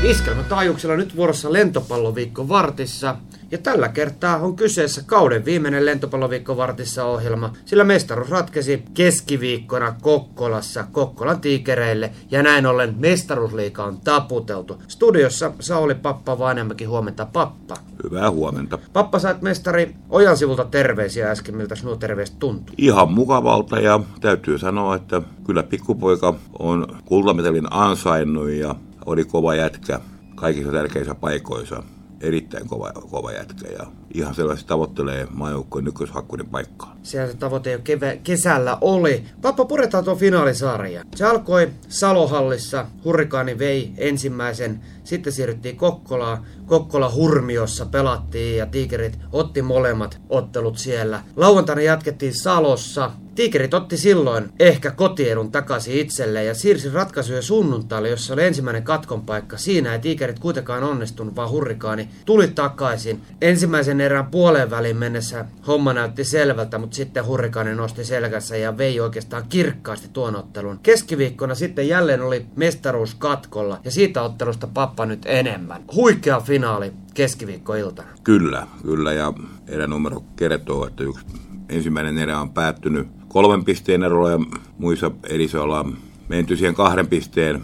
Iskelmätaajuuksilla nyt vuorossa lentopalloviikko vartissa. Ja tällä kertaa on kyseessä kauden viimeinen lentopalloviikko vartissa ohjelma, sillä mestaruus ratkesi keskiviikkona Kokkolassa Kokkolan Tiikereille ja näin ollen mestaruusliiga on taputeltu. Studiossa Sauli Pappa Vainiamäki, huomenta Pappa. Hyvää huomenta. Pappa, sait mestari Ojan sivulta terveisiä äsken, miltä nuo terveiset tuntui? Ihan mukavalta ja täytyy sanoa, että kyllä pikkupoika on kultamitalin ansainnut ja oli kova jätkä kaikissa tärkeissä paikoissa. Erittäin kova jätkä ja ihan selvästi tavoittelee maajoukkojen ykköshakkurin paikkaa. Siellä se tavoite jo kesällä oli. Pappa, puretaan tuon finaalisarja. Se alkoi Salohallissa, Hurrikaani vei ensimmäisen, sitten siirryttiin Kokkolaan. Kokkola Hurmiossa pelattiin ja Tiikerit otti molemmat ottelut siellä. Lauantaina jatkettiin Salossa. Tiikerit otti silloin ehkä kotiedun takaisin itselleen ja siirsi ratkaisuja sunnuntaille, jossa oli ensimmäinen katkon paikka. Siinä ei Tiikerit kuitenkaan onnistunut, vaan Hurrikaani tuli takaisin. Ensimmäisen erän puoleen väliin mennessä homma näytti selvältä, mutta sitten Hurrikaani nosti selkässä ja vei oikeastaan kirkkaasti tuon ottelun. Keskiviikkona sitten jälleen oli mestaruus katkolla ja siitä ottelusta Pappa nyt enemmän. Huikea finaali keskiviikkoiltana. Kyllä ja eränumero kertoo, että ensimmäinen erä on päättynyt 3 pisteen erolla ja muissa erissä ollaan menty siihen 2 pisteen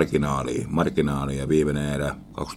marginaaliin ja viimeinen erä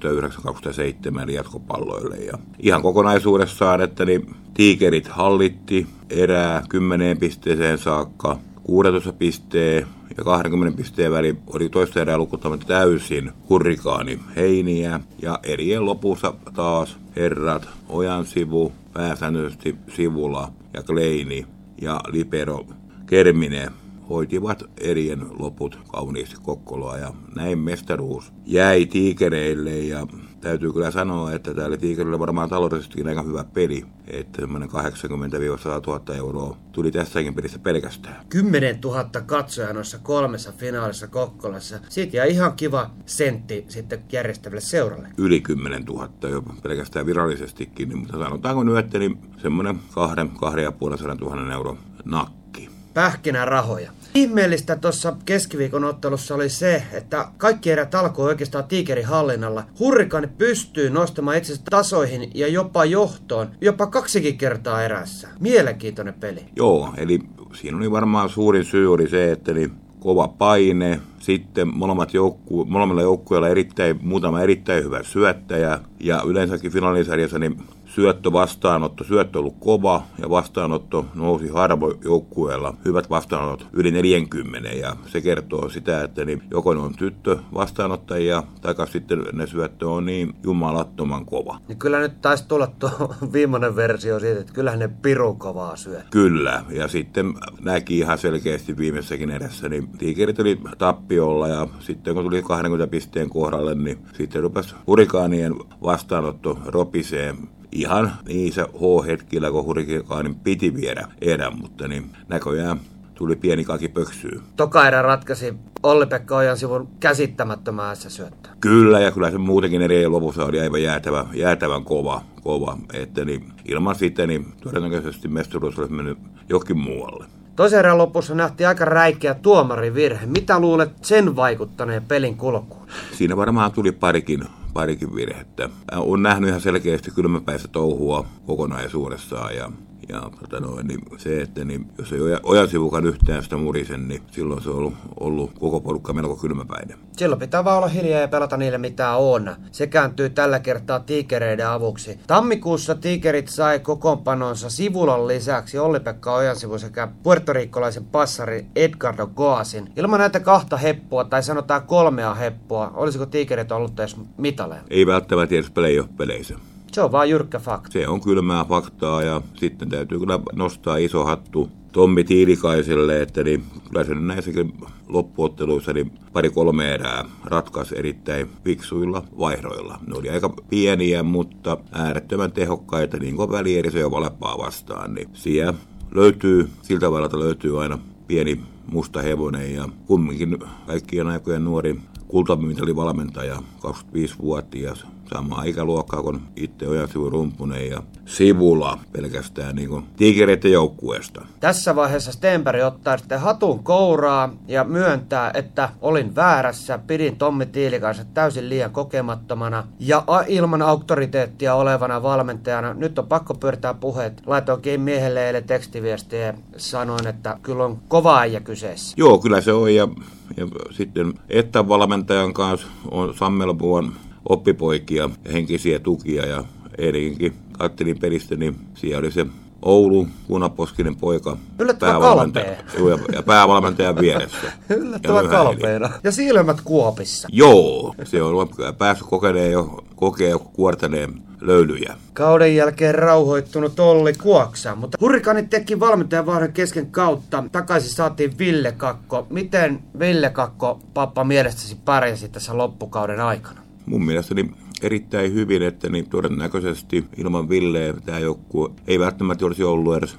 2009-2007 eli jatkopalloille. Ja ihan kokonaisuudessaan, että niin Tiikerit hallitti erää 10 pisteeseen saakka, 16 pisteen ja 20 pisteen väli oli toista erää lukuttamatta täysin Hurrikaani heiniä ja erien lopussa taas herrat Ojansivu, pääsäännöllisesti Sivula ja Kleini ja Libero Kermine hoitivat erien loput kauniisti Kokkolaa ja näin mestaruus jäi Tiikereille ja täytyy kyllä sanoa, että täällä Tiikereille varmaan taloudellisestikin aika hyvä peli, että semmoinen 80-100 000 euroa tuli tässäkin pelissä pelkästään. 10 000 katsojaa noissa 3 finaalissa Kokkolassa. Siitä jäi ihan kiva sentti sitten järjestävälle seuralle. Yli 10 000 jo pelkästään virallisestikin, mutta sanotaanko nyt, että niin semmoinen 2,5 000 euron nakki. Pähkinä rahoja. Ihmeellistä tuossa keskiviikon ottelussa oli se, että kaikki erät alkoi oikeastaan Tiikerin hallinnalla. Hurrikaani pystyy nostamaan itsensä tasoihin ja jopa johtoon, jopa 2 kertaa erässä. Mielenkiintoinen peli. Joo, eli siinä oli varmaan suurin syy oli se, että niin kova paine, sitten molemmilla joukkueilla muutama erittäin hyvä syöttäjä ja yleensäkin finaalisarjassa niin syöttö on ollut kova ja vastaanotto nousi joukkueella hyvät vastaanotot yli 40 ja se kertoo sitä, että niin joko ne on tyttö vastaanottajia tai sitten ne syöttö on niin jumalattoman kova. Ja kyllä nyt taisi tulla tuo viimeinen versio siitä, että kyllähän ne pirun kovaa syö. Kyllä ja sitten näki ihan selkeästi viimeissäkin edessä, niin Tiikerit oli tappiolla ja sitten kun tuli 20 pisteen kohdalle, niin sitten rupesi Hurrikaanien vastaanotto ropisee. Ihan niissä H-hetkillä, kun Hurrikaanin piti viedä erän, mutta niin näköjään tuli pieni kaki pöksyyn. Toka erä ratkaisi Olli-Pekka Ojansivun käsittämättömään syöttöä. Kyllä, ja kyllä se muutenkin erien lopussa oli aivan jäätävän kova. Että niin, ilman sitä niin todennäköisesti mestaruus olisi mennyt johonkin muualle. Toisen erän lopussa nähtiin aika räikeä tuomarivirhe. Mitä luulet sen vaikuttaneen pelin kulkuun? Siinä varmaan tuli parikin virhettä. Olen nähnyt ihan selkeästi kylmäpäistä touhua kokonaisuudessaan ja niin se, että niin, jos ei Ojansivukaan yhtään sitä murisen, niin silloin se on ollut koko porukka melko kylmäpäinen. Silloin pitää vaan olla hiljaa ja pelata niille mitä on. Se kääntyy tällä kertaa Tiikereiden avuksi. Tammikuussa Tiikerit sai kokoonpanonsa Sivulan lisäksi Olli-Pekka Ojansivu sekä puertoriikkolaisen passari Edgardo Goasin. Ilman näitä 2 heppoa tai sanotaan 3 heppoa, olisiko Tiikerit ollut edes mitaleja? Ei välttämättä edes playoff-peleissä. Se on vaan jyrkkä fakta. Se on kylmää faktaa ja sitten täytyy kyllä nostaa iso hattu Tommi Tiilikaiselle, että niin, kyllä se näissäkin loppuotteluissa niin 2-3 erää ratkaisi erittäin fiksuilla vaihdoilla. Ne oli aika pieniä, mutta äärettömän tehokkaita, niin kuin välierissä jo Valepaa vastaan. Niin siellä siltä väliltä löytyy aina pieni musta hevonen ja kumminkin kaikkien aikojen nuori kultamitalin valmentaja, 25-vuotias samaa ikäluokkaa kuin itse Ojansivu, Rumpunen ja Sivula pelkästään niin kuin Tiikereiden joukkueesta. Tässä vaiheessa Stenberg ottaa sitten hatun kouraa ja myöntää, että olin väärässä, pidin Tommi Tiilikaisen täysin liian kokemattomana ja ilman auktoriteettia olevana valmentajana. Nyt on pakko pyörtää puheet. Laitoinkin miehelle eilen tekstiviestiä ja sanoin, että kyllä on kova äijä kyseessä. Joo, kyllä se on ja sitten Ettan valmentajan kanssa on Sammelbuon oppipoikia ja henkisiä tukia ja eilenkin katselin pelistä, niin siellä oli se Oulu punaposkinen poika. Yllättävän kalpea. Ja päävalmentajan vieressä. Yllättävän kalpeena. Ja silmät kuopissa. Joo, se on päässyt kokee jo kuortaneen löylyjä. Kauden jälkeen rauhoittunut Olli Kuoksa, mutta Hurrikaanit teki valmentajan vaihdon kesken kautta. Takaisin saatiin Ville Kakko. Miten Ville Kakko, pappa, mielestäsi pärjäsi tässä loppukauden aikana? Mun mielestäni erittäin hyvin, että niin todennäköisesti ilman Villeä tämä joukkue ei välttämättä olisi ollut edes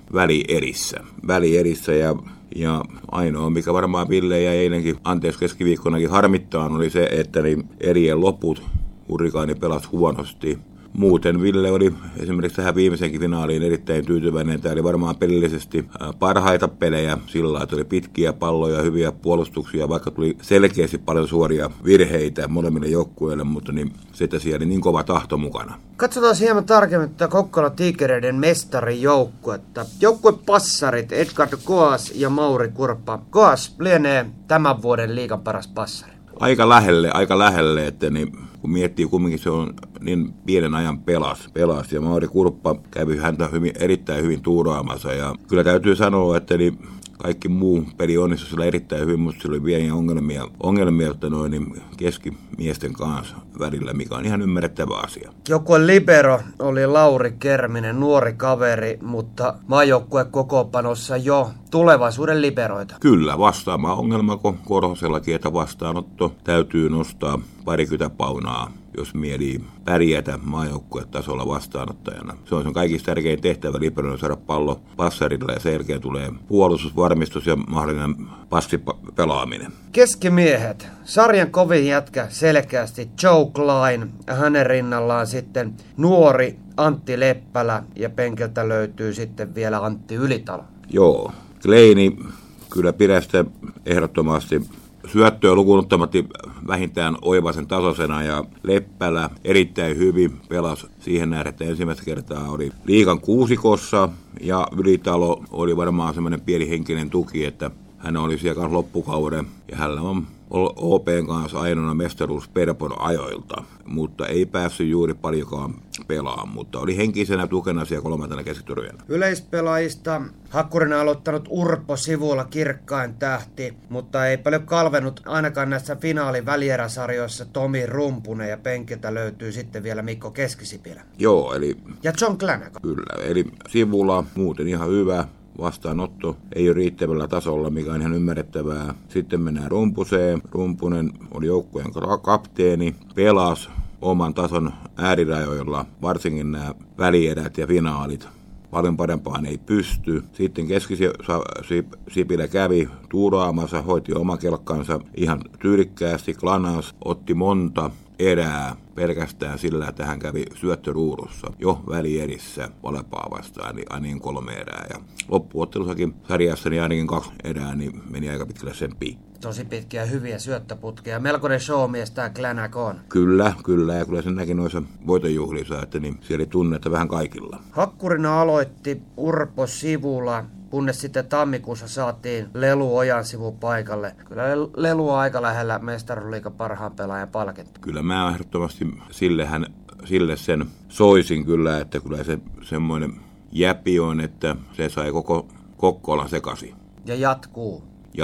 välierissä ja ainoa, mikä varmaan Ville ja eilenkin, keskiviikkonakin harmittaa, oli se, että niin erien loput Hurrikaani pelasi huonosti. Muuten Ville oli esimerkiksi tähän viimeisenkin finaaliin erittäin tyytyväinen. Tämä oli varmaan pelillisesti parhaita pelejä sillä, että oli pitkiä palloja, hyviä puolustuksia, vaikka tuli selkeästi paljon suoria virheitä molemmille joukkueille, mutta niin, sitä siellä oli niin kova tahto mukana. Katsotaan hieman tarkemmin tätä Kokkola Tiikereiden mestarijoukkuetta. Joukkuepassarit Edgard Koas ja Mauri Kurppa. Koas lienee tämän vuoden liigan paras passari. Aika lähelle, että niin, kun miettii kumminkin se on niin pienen ajan pelas ja Mauri Kurppa kävi häntä erittäin hyvin tuuraamassa ja kyllä täytyy sanoa, että niin kaikki muu peli onnistui sillä erittäin hyvin, mutta sillä oli pieniä ongelmia niin keskimiesten kanssa välillä, mikä on ihan ymmärrettävä asia. Joukkueen libero oli Lauri Kerminen, nuori kaveri, mutta maajoukkueen kokoonpanossa jo tulevaisuuden liberoita. Kyllä, vastaama ongelma, kun Korhosellakin, että vastaanotto täytyy nostaa 20 paunaa, jos mieli pärjätä maajoukkuetasolla vastaanottajana. Se on sen kaikista tärkein tehtävä liberoilla saada pallo passarilla ja sen jälkeen tulee puolustus, varmistus ja mahdollinen passipelaaminen. Keskimiehet. Sarjan kovin jätkä selkeästi Joe Klein. Hänen rinnallaan sitten nuori Antti Leppälä ja penkeltä löytyy sitten vielä Antti Ylitalo. Joo, Kleini kyllä pidä sitä ehdottomasti syöttöä lukuun ottamatta vähintään oivaisen tasoisena ja Leppälä erittäin hyvin pelasi siihen nähdä, että ensimmäistä kertaa oli liigan kuusikossa ja Ylitalo oli varmaan semmoinen pienihenkinen tuki, että hän oli siellä loppukauden ja hänellä on OPn kanssa ainoana mestaruus Perpon ajoilta, mutta ei päässyt juuri paljonkaan pelaamaan, mutta oli henkisenä tukena siellä kolmantena keskiturjana. Yleispelaajista Hakkurina aloittanut Urpo Sivula kirkkain tähti, mutta ei paljon kalvenut ainakaan näissä finaalin välieräsarjoissa Tomi Rumpunen ja penkiltä löytyy sitten vielä Mikko Keskisipilä. Joo, eli ja John Clanagan. Kyllä, eli Sivula muuten ihan hyvä. Vastaanotto ei ole riittävällä tasolla, mikä on ihan ymmärrettävää. Sitten mennään Rumpuseen. Rumpunen oli joukkueen kapteeni, pelasi oman tason äärirajoilla, varsinkin nämä välierät ja finaalit. Paljon parempaan ei pysty. Sitten Keskisipilä kävi tuuraamassa, hoiti oma kelkkansa ihan tyylikkäästi. Klanas otti monta erää pelkästään sillä, että hän kävi syöttöruudussa jo välierissä Valepaa vastaan, niin ainakin 3 erää. Ja loppuottelussakin sarjassa niin ainakin 2 erää, niin meni aika pitkälle sen piikki. Tosi pitkiä hyviä syöttöputkia. Melkoinen showmies tämä Clanagan. Kyllä, ja kyllä sen näki noissa voitonjuhlissa, että niin siellä oli tunnetta vähän kaikilla. Hakkurina aloitti Urpo Sivula, kunnes sitten tammikuussa saatiin Lelu Ojansivu paikalle. Kyllä Lelu on aika lähellä mestaruusliigan parhaan pelaajan palkinto. Kyllä mä ehdottomasti sille sen soisin kyllä, että kyllä se semmoinen jäpi on, että se sai koko Kokkolan sekaisin. Ja jatkuu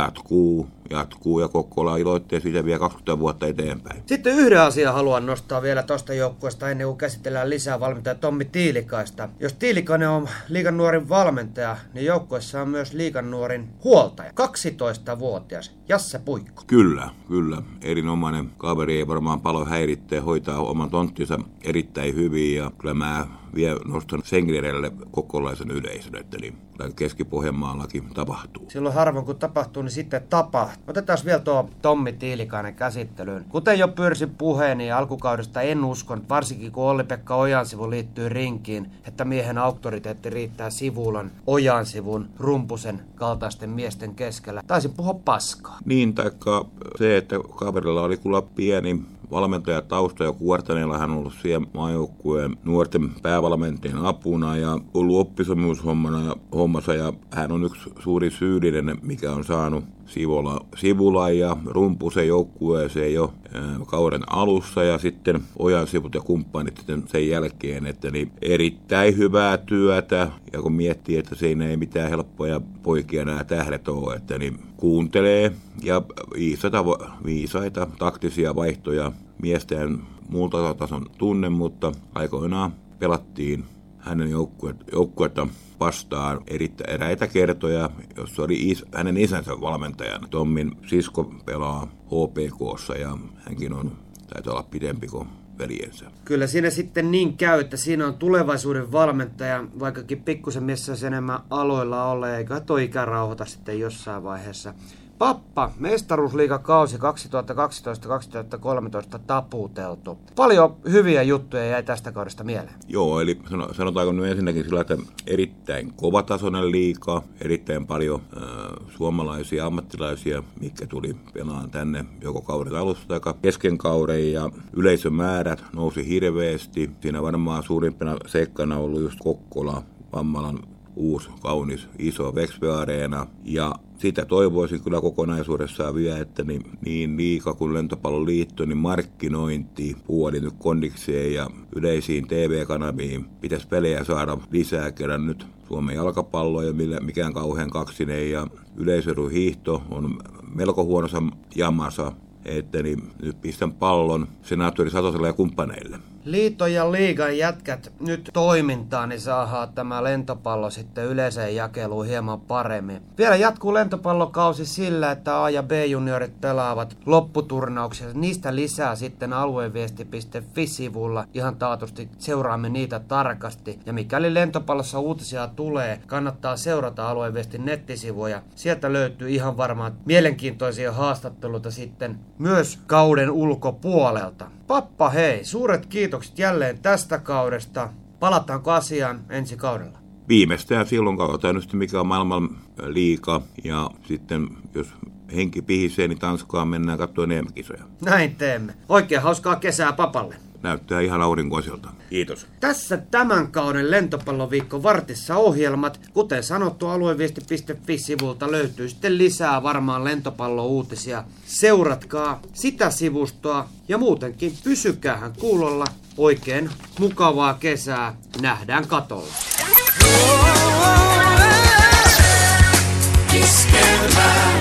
ja Kokkola iloittee siitä vielä 20 vuotta eteenpäin. Sitten yhden asian haluan nostaa vielä tuosta joukkueesta ennen kuin käsitellään lisää valmentaja Tommi Tiilikaista. Jos Tiilikainen on liigan nuorin valmentaja, niin joukkueessa on myös liigan nuorin huoltaja. 12-vuotias Jasse Puikko. Kyllä. Erinomainen kaveri, ei varmaan paljon häirittää, hoitaa oman tonttinsa erittäin hyvin ja kyllä mä vielä nostan senkin edelle kokkolaisen yleisön, että niin tai Keski-Pohjanmaallakin tapahtuu. Silloin harvoin kun tapahtuu, niin sitten tapahtuu. Otetaan vielä tuo Tommi Tiilikainen käsittelyyn. Kuten jo pyörsin puheen, niin alkukaudesta en uskonut, varsinkin kun Olli-Pekka Ojansivu liittyy rinkiin, että miehen auktoriteetti riittää Sivulan, Ojansivun, Rumpusen kaltaisten miesten keskellä. Taisin puhua paskaa. Niin, taikka se, että kaverilla oli kyllä pieni valmentajatausta ja Kuortaneella hän on ollut siellä maajoukkueen nuorten päävalmentajien apuna ja ollut oppisopimushommassa ja hän on yksi suuri syyllinen, mikä on saanut Sivulan ja Rumpusen joukkueeseen jo kauden alussa ja sitten Ojansivut ja kumppanit sitten sen jälkeen, että niin erittäin hyvää työtä ja kun miettii, että siinä ei mitään helppoja poikia nämä tähdet ole, että niin kuuntelee ja viisaita taktisia vaihtoja miesten muulta tason tunne, mutta aikoinaan pelattiin hänen joukkuetta vastaan eräitä kertoja, jossa oli hänen isänsä valmentajana. Tommin sisko pelaa HPK:ssa ja hänkin taitaa olla pidempi kuin veljensä. Kyllä siinä sitten niin käy, että siinä on tulevaisuuden valmentaja, vaikkakin pikkusen missä enemmän aloilla ole, eikä tuo ikärauhoita sitten jossain vaiheessa. Pappa, mestaruusliigakausi 2012-2013 taputeltu. Paljon hyviä juttuja jäi tästä kaudesta mieleen. Joo, eli sanotaanko nyt ensinnäkin sillä, että erittäin kovatasoinen liiga, erittäin paljon suomalaisia ammattilaisia, mitkä tuli pelaan tänne joko kauden alusta tai kesken kauden, ja yleisömäärät nousi hirveästi. Siinä varmaan suurimpana seikkana on ollut just Kokkola, Vammalan uusi, kaunis, iso Vexve-areena, ja sitä toivoisin kyllä kokonaisuudessaan vielä, että niin liiga kuin lentopalloliitto, niin markkinointi puoli nyt kondikseen ja yleisiin TV-kanaviin pitäisi pelejä saada lisää, kerran nyt Suomen jalkapallo ja mikään kauhean kaksinen ja yleisöhiihto on melko huonossa jamassa, että niin nyt pistän pallon senaattori Satoselle ja kumppaneille. Liiton ja liigan jätkät nyt toimintaan, niin saadaan tämä lentopallo sitten yleiseen jakeluun hieman paremmin. Vielä jatkuu lentopallokausi sillä, että A- ja B-juniorit pelaavat lopputurnauksia. Niistä lisää sitten alueviesti.fi-sivulla. Ihan taatusti seuraamme niitä tarkasti. Ja mikäli lentopallossa uutisia tulee, kannattaa seurata alueviestin nettisivuja. Sieltä löytyy ihan varmaan mielenkiintoisia haastatteluita sitten myös kauden ulkopuolelta. Pappa, hei, suuret kiitokset jälleen tästä kaudesta. Palataanko asiaan ensi kaudella? Viimeistään silloin katsotaan nyt, mikä on maailman liiga. Ja sitten, jos henki pihisee, niin Tanskaan mennään katsomaan EM-kisoja. Näin teemme. Oikein hauskaa kesää papalle. Näyttää ihan aurinkoiselta. Kiitos. Tässä tämän kauden lentopalloviikko vartissa ohjelmat. Kuten sanottu, alueviesti.fi-sivulta löytyy sitten lisää varmaan lentopallouutisia. Seuratkaa sitä sivustoa ja muutenkin pysykäähän kuulolla. Oikein mukavaa kesää. Nähdään katolla. Iskelmää.